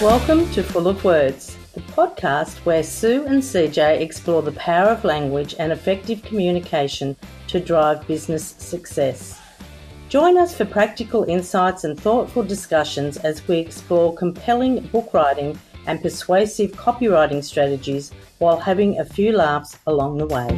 Welcome to Full of Words, the podcast where Sue and CJ explore the power of language and effective communication to drive business success. Join us for practical insights and thoughtful discussions as we explore compelling book writing and persuasive copywriting strategies while having a few laughs along the way.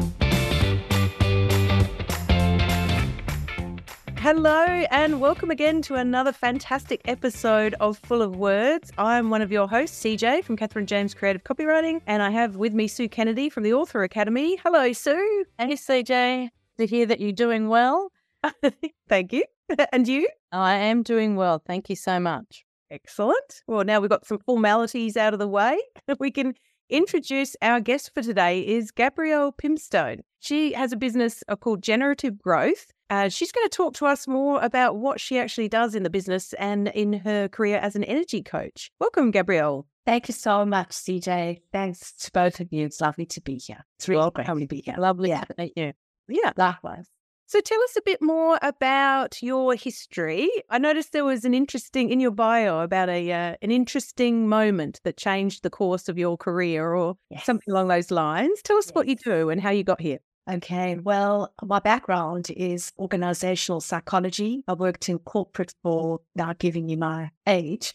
Hello and welcome again to another fantastic episode of Full of Words. I'm one of your hosts, CJ from Catherine James Creative Copywriting, and I have with me Sue Kennedy from the Author Academy. Hello, Sue. Hey, CJ. To hear that you're doing well. Thank you. And you? I am doing well. Thank you so much. Excellent. Well, now we've got some formalities out of the way. We can introduce our guest for today is Gabrielle Pimstone. She has a business called Generative Growth. She's going to talk to us more about what she actually does in the business and in her career as an energy coach. Welcome, Gabrielle. Thank you so much, CJ. Thanks to both of you. It's lovely to be here. It's really great to be here. Lovely to meet you. Yeah. Likewise. So tell us a bit more about your history. I noticed there was in your bio about an interesting moment that changed the course of your career or something along those lines. Tell us what you do and how you got here. Okay, well, my background is organizational psychology. I worked in corporate for, now giving you my age,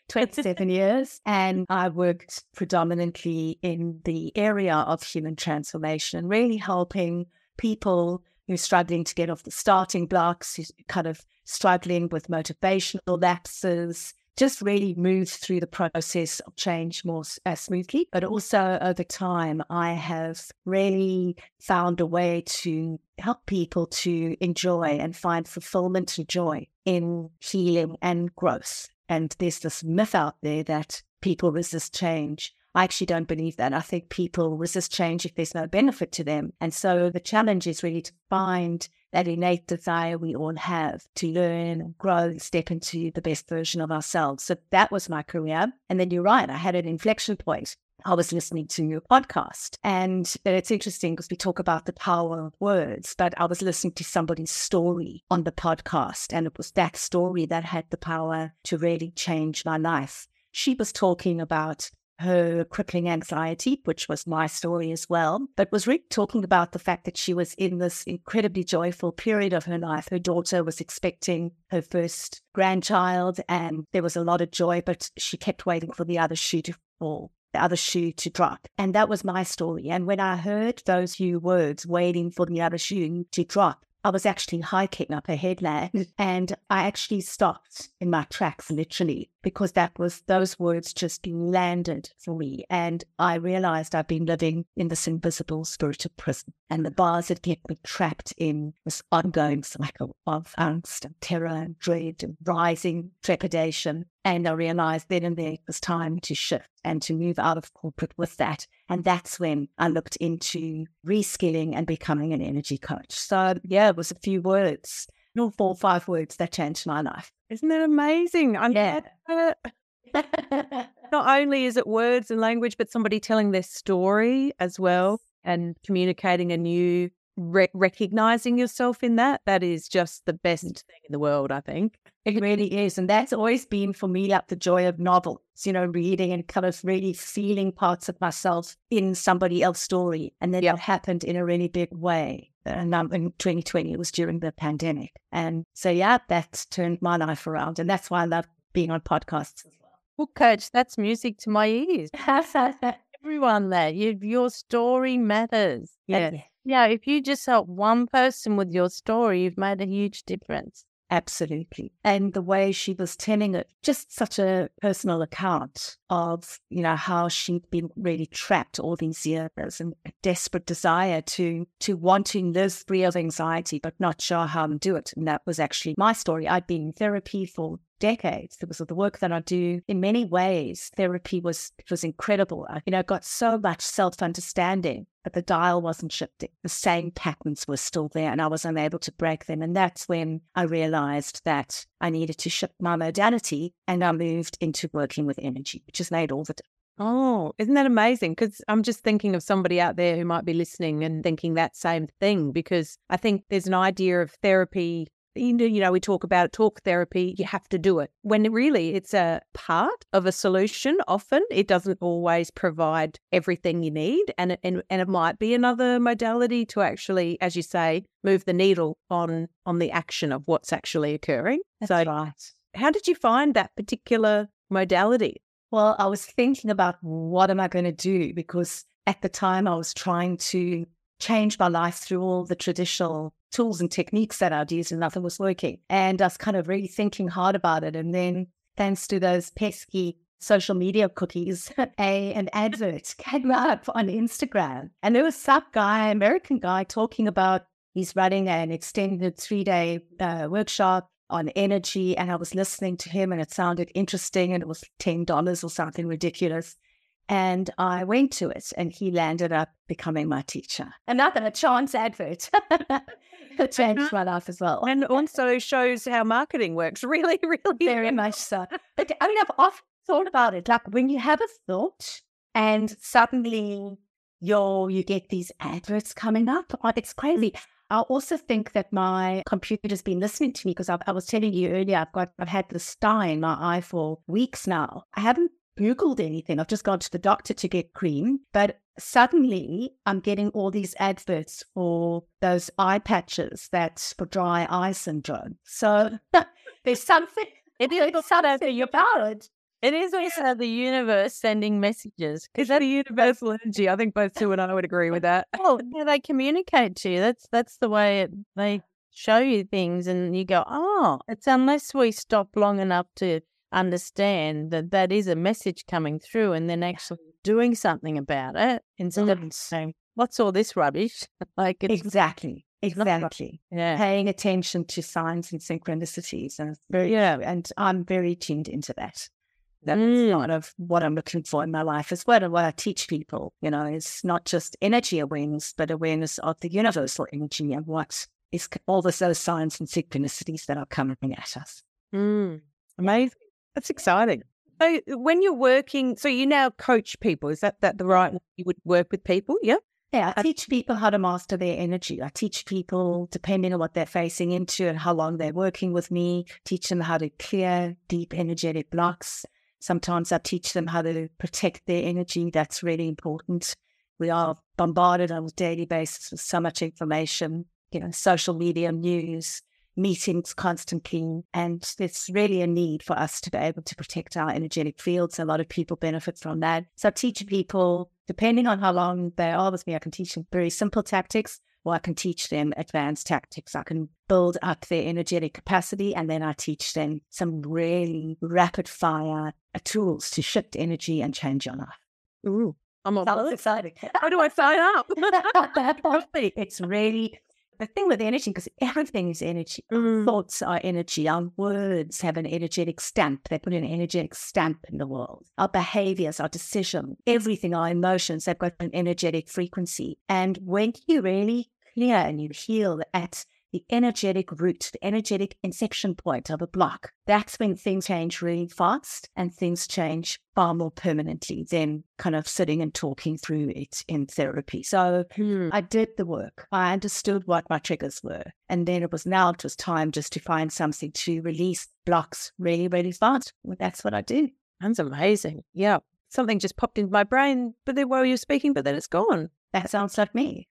27 years. And I worked predominantly in the area of human transformation, really helping people who's struggling to get off the starting blocks, who's kind of struggling with motivational lapses, just really move through the process of change more smoothly. But also over time, I have really found a way to help people to enjoy and find fulfillment and joy in healing and growth. And there's this myth out there that people resist change. I actually don't believe that. I think people resist change if there's no benefit to them. And so the challenge is really to find that innate desire we all have to learn and grow and step into the best version of ourselves. So that was my career. And then you're right, I had an inflection point. I was listening to your podcast. And it's interesting because we talk about the power of words, but I was listening to somebody's story on the podcast. And it was that story that had the power to really change my life. She was talking about her crippling anxiety, which was my story as well, but was really talking about the fact that she was in this incredibly joyful period of her life. Her daughter was expecting her first grandchild and there was a lot of joy, but she kept waiting for the other shoe to fall, the other shoe to drop. And that was my story. And when I heard those few words, waiting for the other shoe to drop, I was actually hiking up a headland and I actually stopped in my tracks, literally, because those words just landed for me. And I realized I've been living in this invisible spiritual prison and the bars had kept me trapped in this ongoing cycle of angst and terror and dread and rising trepidation. And I realized then and there it was time to shift and to move out of corporate with that. And that's when I looked into reskilling and becoming an energy coach. So yeah, it was a few words, 4 or 5 words that changed my life. Isn't that amazing? Not only is it words and language, but somebody telling their story as well and communicating a new, recognizing yourself in that. That is just the best thing in the world, I think. It really is. And that's always been for me like the joy of novels, reading and kind of really feeling parts of myself in somebody else's story. And then it happened in a really big way. And in 2020, it was during the pandemic. And so, that's turned my life around. And that's why I love being on podcasts as well. Well, Coach, that's music to my ears. Everyone there, your story matters. Yeah, if you just help one person with your story, you've made a huge difference. Absolutely. And the way she was telling it, just such a personal account of, how she'd been really trapped all these years and a desperate desire to want to live free of anxiety, but not sure how to do it. And that was actually my story. I'd been in therapy for decades. It was the work that I do. In many ways, therapy was incredible. I got so much self-understanding, but the dial wasn't shifting. The same patterns were still there and I was unable to break them. And that's when I realized that I needed to shift my modality and I moved into working with energy, which has made all the difference. Oh, isn't that amazing? Because I'm just thinking of somebody out there who might be listening and thinking that same thing, because I think there's an idea of therapy we talk about talk therapy, you have to do it. When really it's a part of a solution. Often it doesn't always provide everything you need. And it might be another modality to actually, as you say, move the needle on the action of what's actually occurring. That's right. How did you find that particular modality? Well, I was thinking about what am I going to do, because at the time I was trying to change my life through all the traditional tools and techniques that I'd used and nothing was working. And I was kind of really thinking hard about it. And then thanks to those pesky social media cookies, an advert came up on Instagram. And there was some guy, American guy, talking about he's running an extended 3-day workshop on energy. And I was listening to him and it sounded interesting, and it was $10 or something ridiculous. And I went to it, and he landed up becoming my teacher. Another chance advert. It changed my life as well. And also shows how marketing works. Really, really. Very much so. But I mean, I've often thought about it. Like when you have a thought and suddenly you get these adverts coming up, it's crazy. I also think that my computer's been listening to me, because I was telling you earlier, I've had this sty in my eye for weeks now. I haven't Googled anything. I've just gone to the doctor to get cream, but suddenly I'm getting all these adverts for those eye patches that's for dry eye syndrome. So there's something about it. It is also the universe sending messages. Is that a universal energy? I think both Sue and I would agree with that. Well, yeah, they communicate to you. That's the way they show you things, and you go, oh, it's unless we stop long enough to understand that is a message coming through, and then actually doing something about it instead of saying, what's all this rubbish? Exactly. Yeah. Paying attention to signs and synchronicities, and and I'm very tuned into that. That's part of what I'm looking for in my life as well, and what I teach people. It's not just energy awareness, but awareness of the universal energy and what is all those signs and synchronicities that are coming at us. Amazing. That's exciting. So when you're working, so you now coach people, is that the right way you would work with people? Yeah. Yeah, I teach people how to master their energy. I teach people, depending on what they're facing into and how long they're working with me, teach them how to clear deep energetic blocks. Sometimes I teach them how to protect their energy. That's really important. We are bombarded on a daily basis with so much information, social media, news, meetings constantly. And it's really a need for us to be able to protect our energetic fields. A lot of people benefit from that. So I teach people, depending on how long they are with me, I can teach them very simple tactics, or I can teach them advanced tactics. I can build up their energetic capacity, and then I teach them some really rapid fire tools to shift energy and change your life. Ooh, I'm all excited. How do I sign up? It's really the thing with energy, because everything is energy. Our thoughts are energy. Our words have an energetic stamp. They put an energetic stamp in the world. Our behaviors, our decisions, everything, our emotions, they've got an energetic frequency. And when you really clear and you heal at the energetic root, the energetic inception point of a block, that's when things change really fast, and things change far more permanently than kind of sitting and talking through it in therapy. So I did the work. I understood what my triggers were. And then it was time just to find something to release blocks really, really fast. Well, that's what I do. That's amazing. Yeah. Something just popped into my brain, but then while you were speaking, but then it's gone. That sounds like me.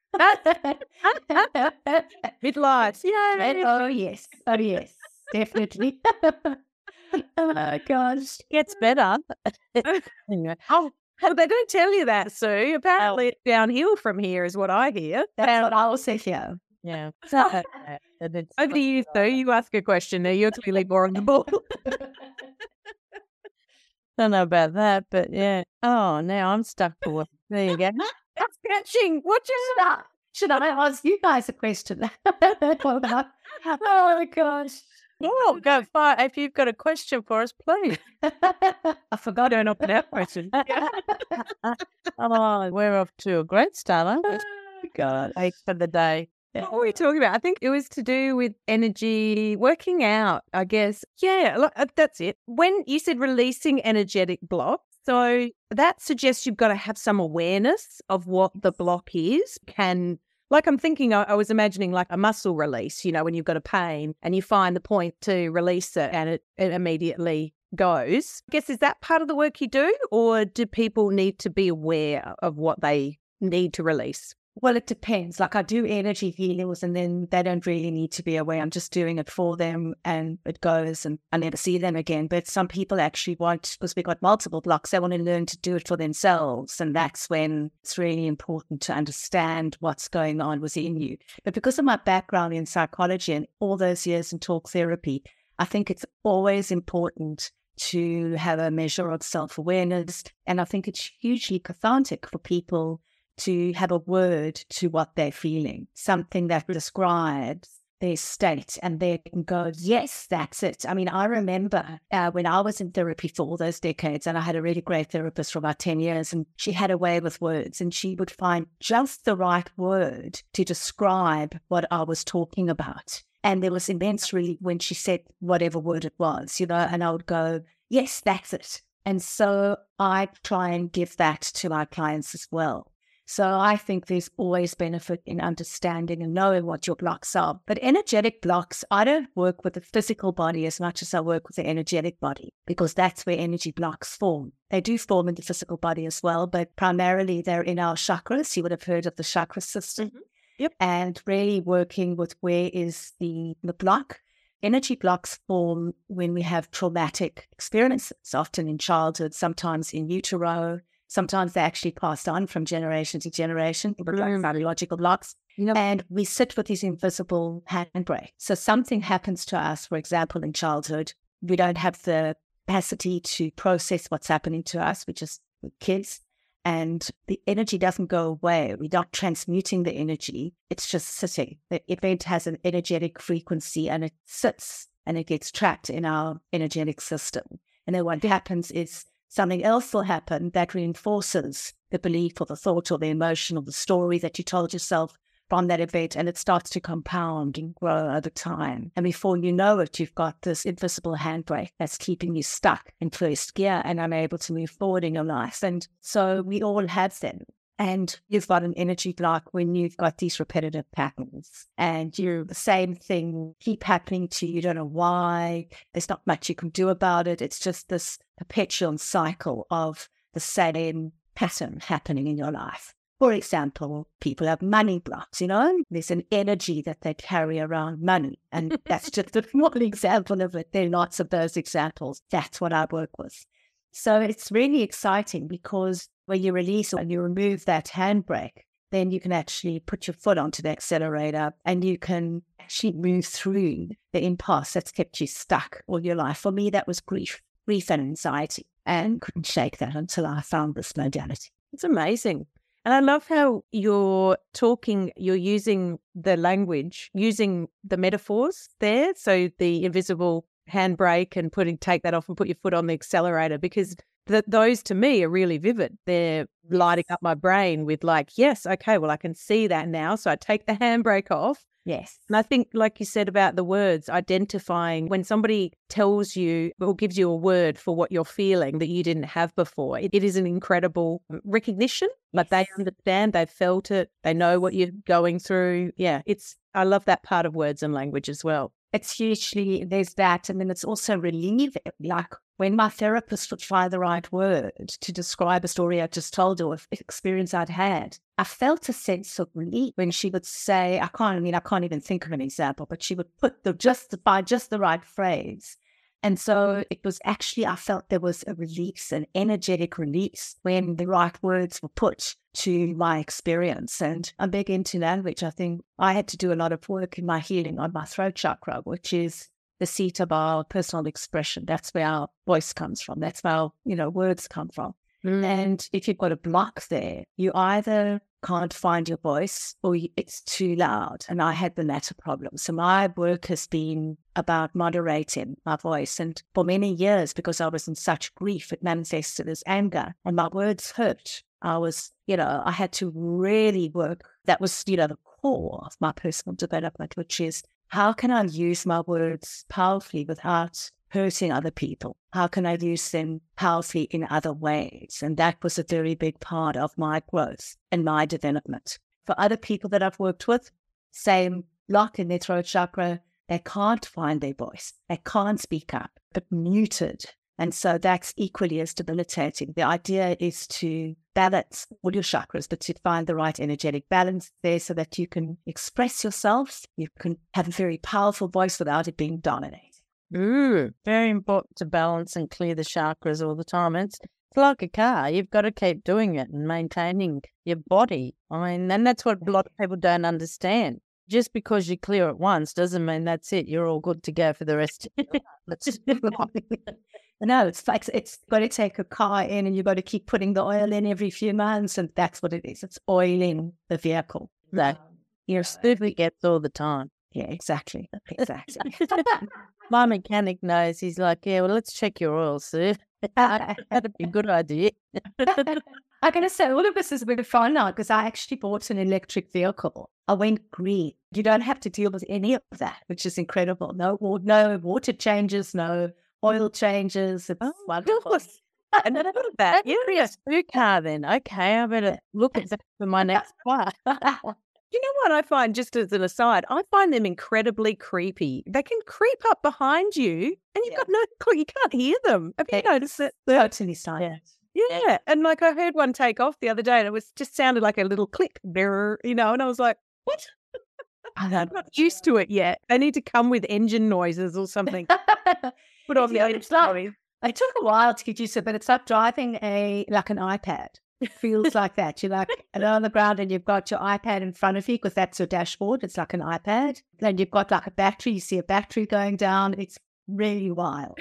Midlife. Yeah. Oh, yes. Definitely. Oh, my gosh. Gets better. Anyway. Oh, well, they don't tell you that, Sue. Apparently it's downhill from here is what I hear. That's what I also hear. Yeah. Over to you, Sue. You ask a question. Now you're clearly more on the ball. Don't know about that, but yeah. Oh, now I'm stuck for work. There you go. That's catching. What should I ask you guys a question? Oh my gosh. Oh, go far. If you've got a question for us, please. I forgot to open that question. Oh, we're off to a great start, aren't we? Oh, God. Thanks for the day. What were we talking about? I think it was to do with energy, working out, I guess. Yeah, that's it. When you said releasing energetic blocks, so that suggests you've got to have some awareness of what the block is. Like I'm thinking, I was imagining like a muscle release, when you've got a pain and you find the point to release it and it immediately goes. I guess, is that part of the work you do, or do people need to be aware of what they need to release? Well, it depends. Like I do energy healings and then they don't really need to be aware. I'm just doing it for them and it goes and I never see them again. But some people actually want, because we've got multiple blocks, they want to learn to do it for themselves. And that's when it's really important to understand what's going on within you. But because of my background in psychology and all those years in talk therapy, I think it's always important to have a measure of self-awareness. And I think it's hugely cathartic for people to have a word to what they're feeling, something that describes their state, and they can go, yes, that's it. I mean, I remember when I was in therapy for all those decades, and I had a really great therapist for about 10 years, and she had a way with words, and she would find just the right word to describe what I was talking about. And there was immense relief when she said whatever word it was, and I would go, yes, that's it. And so I try and give that to my clients as well. So I think there's always benefit in understanding and knowing what your blocks are. But energetic blocks, I don't work with the physical body as much as I work with the energetic body, because that's where energy blocks form. They do form in the physical body as well, but primarily they're in our chakras. You would have heard of the chakra system. Mm-hmm. Yep. And really working with where is the block. Energy blocks form when we have traumatic experiences, often in childhood, sometimes in utero. Sometimes they actually passed on from generation to generation, like biological blocks. Yep. And we sit with these invisible handbrake. So something happens to us, for example, in childhood. We don't have the capacity to process what's happening to us. We're just kids. And the energy doesn't go away. We're not transmuting the energy. It's just sitting. The event has an energetic frequency and it sits and it gets trapped in our energetic system. And then what happens is something else will happen that reinforces the belief or the thought or the emotion or the story that you told yourself from that event, and it starts to compound and grow over time. And before you know it, you've got this invisible handbrake that's keeping you stuck in first gear and unable to move forward in your life. And so we all have them. And you've got an energy block when you've got these repetitive patterns and the same thing keep happening to you. You don't know why. There's not much you can do about it. It's just this perpetual cycle of the same pattern happening in your life. For example, people have money blocks, There's an energy that they carry around money. And that's just one example of it. There are lots of those examples. That's what I work with. So it's really exciting because when you release and you remove that handbrake, then you can actually put your foot onto the accelerator and you can actually move through the impasse that's kept you stuck all your life. For me, that was grief and anxiety, and couldn't shake that until I found this modality. It's amazing. And I love how you're using the language, using the metaphors there. So the invisible handbrake and take that off and put your foot on the accelerator, because those to me are really vivid. They're lighting up my brain with like, yes, okay, well, I can see that now. So I take the handbrake off. Yes. And I think, like you said about the words, identifying when somebody tells you or gives you a word for what you're feeling that you didn't have before, it is an incredible recognition. Like they understand, they've felt it, they know what you're going through. Yeah, I love that part of words and language as well. It's hugely, there's that. And then it's also relieving. Like when my therapist would find the right word to describe a story I just told or an experience I'd had, I felt a sense of relief when she would say, I can't even think of an example, but she would put just the right phrase. And so it was actually, I felt there was a release, an energetic release when the right words were put to my experience. And I'm big into language. I think I had to do a lot of work in my healing on my throat chakra, which is the seat of our personal expression. That's where our voice comes from. That's where our, words come from. And if you've got a block there, you either can't find your voice or it's too loud. And I had the latter problem. So my work has been about moderating my voice. And for many years, because I was in such grief, it manifested as anger and my words hurt. I was, I had to really work. That was, the core of my personal development, which is how can I use my words powerfully without hurting other people? How can I use them powerfully in other ways? And that was a very big part of my growth and my development. For other people that I've worked with, same lock in their throat chakra, they can't find their voice. They can't speak up, but muted. And so that's equally as debilitating. The idea is to balance all your chakras, but to find the right energetic balance there so that you can express yourself. You can have a very powerful voice without it being dominating. Very important to balance and clear the chakras all the time. It's like a car. You've got to keep doing it and maintaining your body. I mean, and that's what a lot of people don't understand. Just because you clear it once doesn't mean that's it. You're all good to go for the rest of your life. No, it's like it's got to take a car in and you've got to keep putting the oil in every few months, and that's what it is. It's oiling the vehicle. So your stupid gets all the time. Yeah, exactly. My mechanic knows. He's like, yeah, well, let's check your oil, sir. That'd be a good idea. I'm going to say all of this is a bit of fun now because I actually bought an electric vehicle. I went green. You don't have to deal with any of that, which is incredible. No water changes, no oil changes. It's wonderful. And none of that. You're a new car then. Okay, I better look at that for my next car. You know what I find, just as an aside, I find them incredibly creepy. They can creep up behind you and you've got no clue. You can't hear them. Have you noticed that? Totally silent. Yeah. And like I heard one take off the other day and it was just sounded like a little click, and I was like, what? I'm not used to it yet. They need to come with engine noises or something. Put on the engine noise. It took a while to get used to it, but it's like driving an iPad. It feels like that. You're like on the ground and you've got your iPad in front of you because that's your dashboard. It's like an iPad. Then you've got like a battery. You see a battery going down. It's really wild.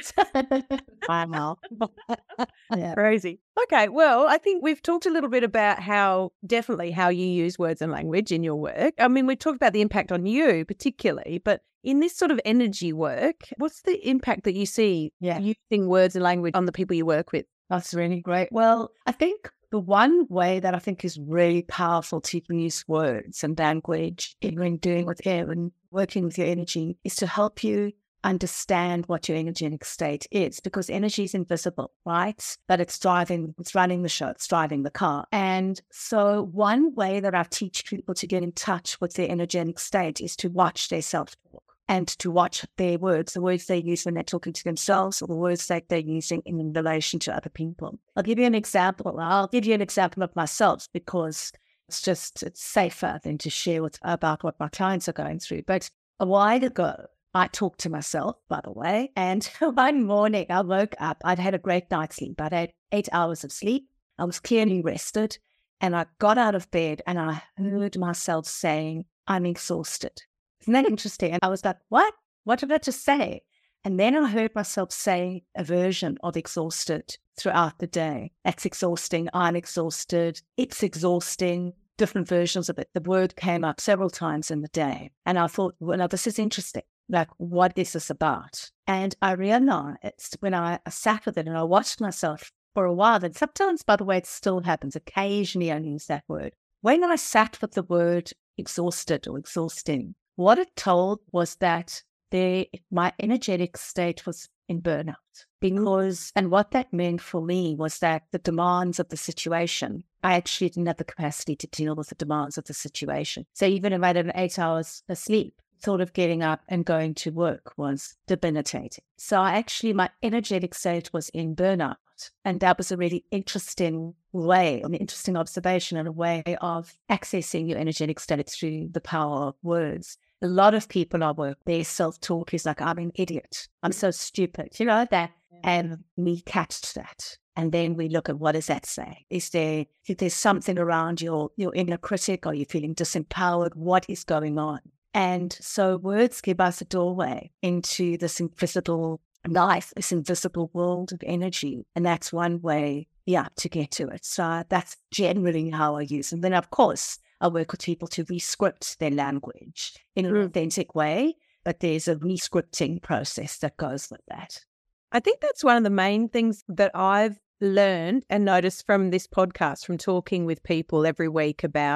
Wow. Yeah. Crazy. Okay, well, I think we've talked a little bit about how you use words and language in your work. I mean, we talked about the impact on you particularly, but in this sort of energy work, what's the impact that you see using words and language on the people you work with? That's really great. Well, I think the one way that I think is really powerful to use words and language in doing with air and working with your energy is to help you understand what your energetic state is, because energy is invisible, right? But it's running the show, it's driving the car. And so one way that I teach people to get in touch with their energetic state is to watch their self-talk and to watch their words, the words they use when they're talking to themselves or the words that they're using in relation to other people. I'll give you an example. I'll give you an example of myself because it's safer than to share about what my clients are going through. But a while ago, I talked to myself, by the way, and one morning I woke up. I'd had a great night's sleep. I'd had 8 hours of sleep. I was clearly rested, and I got out of bed and I heard myself saying, I'm exhausted. Isn't that interesting? And I was like, what? What did I just say? And then I heard myself say a version of exhausted throughout the day. That's exhausting. I'm exhausted. It's exhausting. Different versions of it. The word came up several times in the day. And I thought, well, now this is interesting. Like, what is this about? And I realized when I sat with it and I watched myself for a while, and sometimes, by the way, it still happens. Occasionally I use that word. When I sat with the word exhausted or exhausting, what it told was that my energetic state was in burnout. And what that meant for me was that the demands of the situation, I actually didn't have the capacity to deal with the demands of the situation. So even if I had 8 hours of sleep, sort of getting up and going to work was debilitating. So my energetic state was in burnout. And that was a really interesting way, an interesting observation and a way of accessing your energetic state through the power of words. A lot of people I work, their self-talk is like, I'm an idiot. I'm so stupid. You know that? And we catch that. And then we look at what does that say? If there's something around your inner critic, are you feeling disempowered? What is going on? And so words give us a doorway into this invisible life, this invisible world of energy. And that's one way, to get to it. So that's generally how I use it. And then, of course, I work with people to re-script their language in an authentic way, but there's a re-scripting process that goes with that. I think that's one of the main things that I've learned and noticed from this podcast, from talking with people every week about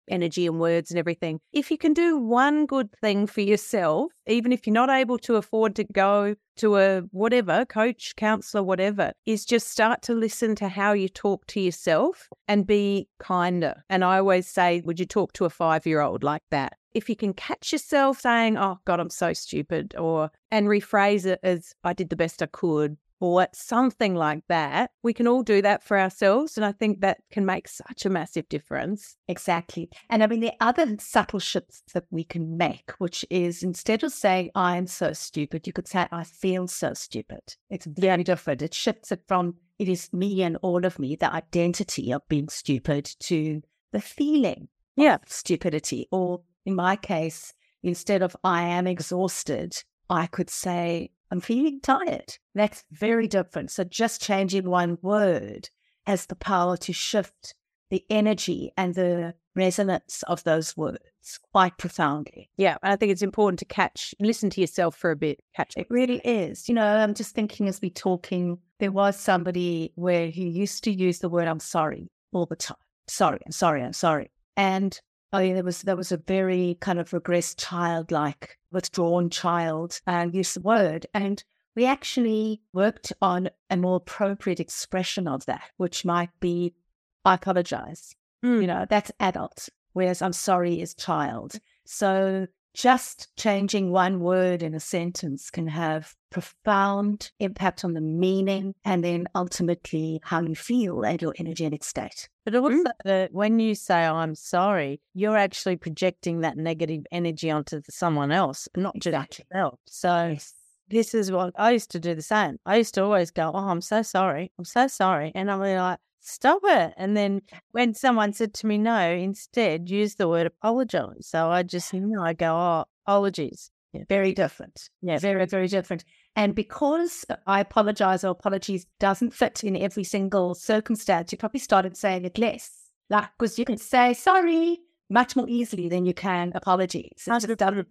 energy and words and everything. If you can do one good thing for yourself, even if you're not able to afford to go to a whatever, coach, counselor, whatever, is just start to listen to how you talk to yourself and be kinder. And I always say, would you talk to a 5-year-old like that? If you can catch yourself saying, oh God, I'm so stupid, and rephrase it as I did the best I could, or something like that, we can all do that for ourselves. And I think that can make such a massive difference. Exactly. And I mean, the other subtle shifts that we can make, which is instead of saying, I'm so stupid, you could say, I feel so stupid. It's very different. It shifts it from, it is me and all of me, the identity of being stupid, to the feeling of stupidity. Or in my case, instead of I am exhausted, I could say, I'm feeling tired. That's very different. So just changing one word has the power to shift the energy and the resonance of those words quite profoundly. Yeah, and I think it's important to listen to yourself for a bit. It really is. I'm just thinking as we're talking, there was somebody where he used to use the word I'm sorry all the time. Sorry, I'm sorry, I'm sorry. And there was a very kind of regressed child, like withdrawn child, and used the word. And we actually worked on a more appropriate expression of that, which might be, I apologize. That's adult, whereas I'm sorry is child. So just changing one word in a sentence can have profound impact on the meaning and then ultimately how you feel and your energetic state. But also, when you say I'm sorry, you're actually projecting that negative energy onto someone else, not just yourself. So this is what I used to do the same. I used to always go, oh, I'm so sorry. I'm so sorry. And I'm like, stop it. And then when someone said to me, no, instead use the word apologize. So I just, I go, oh, apologies. Yeah, very different. Yeah, very, very different. And because I apologize or apologies doesn't fit in every single circumstance, you probably started saying it less. Because you can say sorry much more easily than you can apologies. Because I don't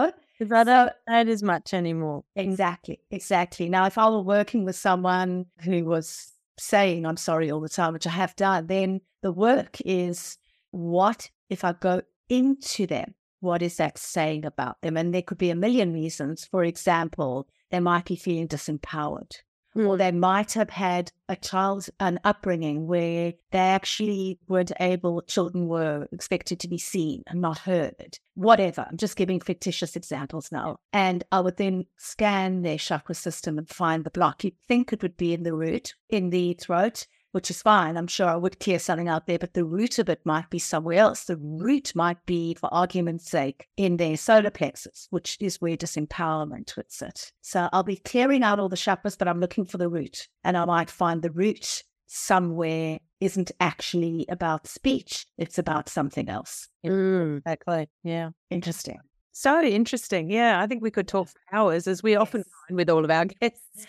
say it as much anymore. Exactly. Now, if I were working with someone who was saying I'm sorry all the time, which I have done, then the work is, what if I go into them? What is that saying about them? And there could be a million reasons. For example, they might be feeling disempowered, or they might have had an upbringing where they actually children were expected to be seen and not heard. Whatever. I'm just giving fictitious examples now. And I would then scan their chakra system and find the block. You'd think it would be in the root, in the throat, which is fine. I'm sure I would clear something out there, but the root of it might be somewhere else. The root might be, for argument's sake, in their solar plexus, which is where disempowerment would sit. So I'll be clearing out all the chakras, but I'm looking for the root. And I might find the root somewhere isn't actually about speech. It's about something else. Exactly. Yeah. Interesting. So interesting. Yeah, I think we could talk for hours, as we often find with all of our guests.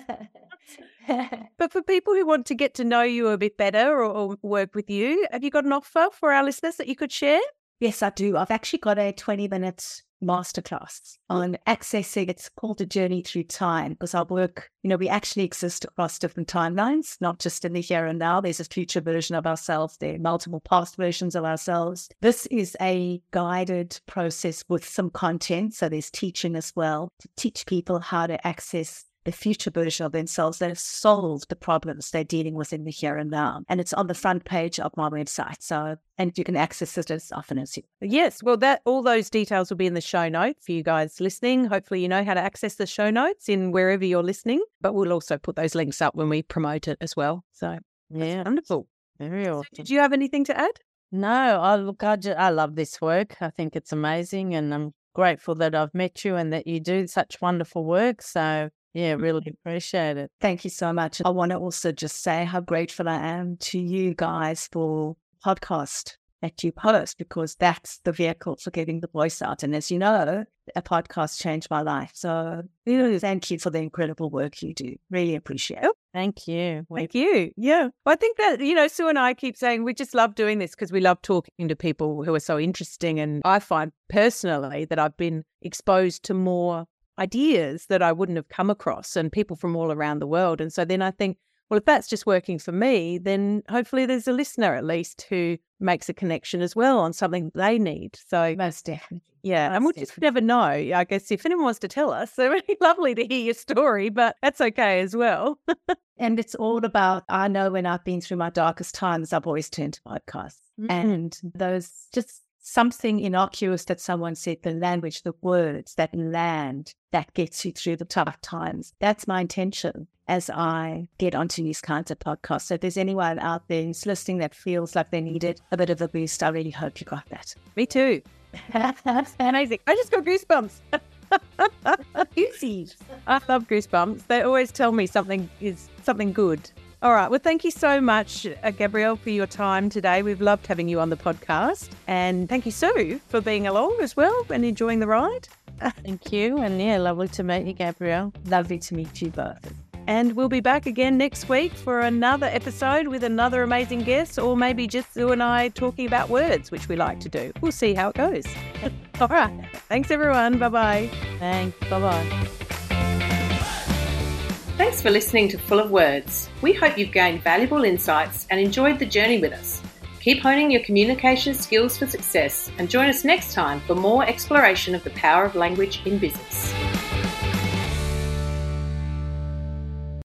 But for people who want to get to know you a bit better or work with you, have you got an offer for our listeners that you could share? Yes, I do. I've actually got a 20-minute masterclass on accessing, it's called A Journey Through Time, because our work, we actually exist across different timelines, not just in the here and now. There's a future version of ourselves. There are multiple past versions of ourselves. This is a guided process with some content. So there's teaching as well, to teach people how to access the future version of themselves that have solved the problems they're dealing with in the here and now. And it's on the front page of my website. And you can access it as often as you. Yes, well, all those details will be in the show notes for you guys listening. Hopefully you know how to access the show notes in wherever you're listening, but we'll also put those links up when we promote it as well. So yeah, wonderful. Very awesome. So did you have anything to add? No, I love this work. I think it's amazing, and I'm grateful that I've met you and that you do such wonderful work. So yeah, really appreciate it. Thank you so much. I want to also just say how grateful I am to you guys for the podcast that you post, because that's the vehicle for getting the voice out. And as you know, a podcast changed my life. So thank you for the incredible work you do. Really appreciate it. Thank you. Thank you. Yeah. Well, I think that, Sue and I keep saying we just love doing this because we love talking to people who are so interesting. And I find personally that I've been exposed to more ideas that I wouldn't have come across, and people from all around the world. And so then I think well, if that's just working for me, then hopefully there's a listener at least who makes a connection as well on something they need. So Most definitely. yeah, and we'll just never know. I guess if anyone wants to tell us, they're really lovely to hear your story, but that's okay as well. And it's all about, I know when I've been through my darkest times, I've always turned to podcasts. And those just something innocuous that someone said, the language, the words that land, that gets you through the tough times. That's my intention as I get onto these kinds of podcasts. So if there's anyone out there who's listening that feels like they needed a bit of a boost, I really hope you got that. Me too. Amazing. I just got goosebumps. Easy. I love goosebumps. They always tell me something is something good. All right. Well, thank you so much, Gabrielle, for your time today. We've loved having you on the podcast. And thank you, Sue, for being along as well and enjoying the ride. Thank you. And yeah, lovely to meet you, Gabrielle. Lovely to meet you both. And we'll be back again next week for another episode with another amazing guest, or maybe just Sue and I talking about words, which we like to do. We'll see how it goes. All right. Thanks, everyone. Bye-bye. Thanks. Bye-bye. Thanks for listening to Full of Words. We hope you've gained valuable insights and enjoyed the journey with us. Keep honing your communication skills for success and join us next time for more exploration of the power of language in business.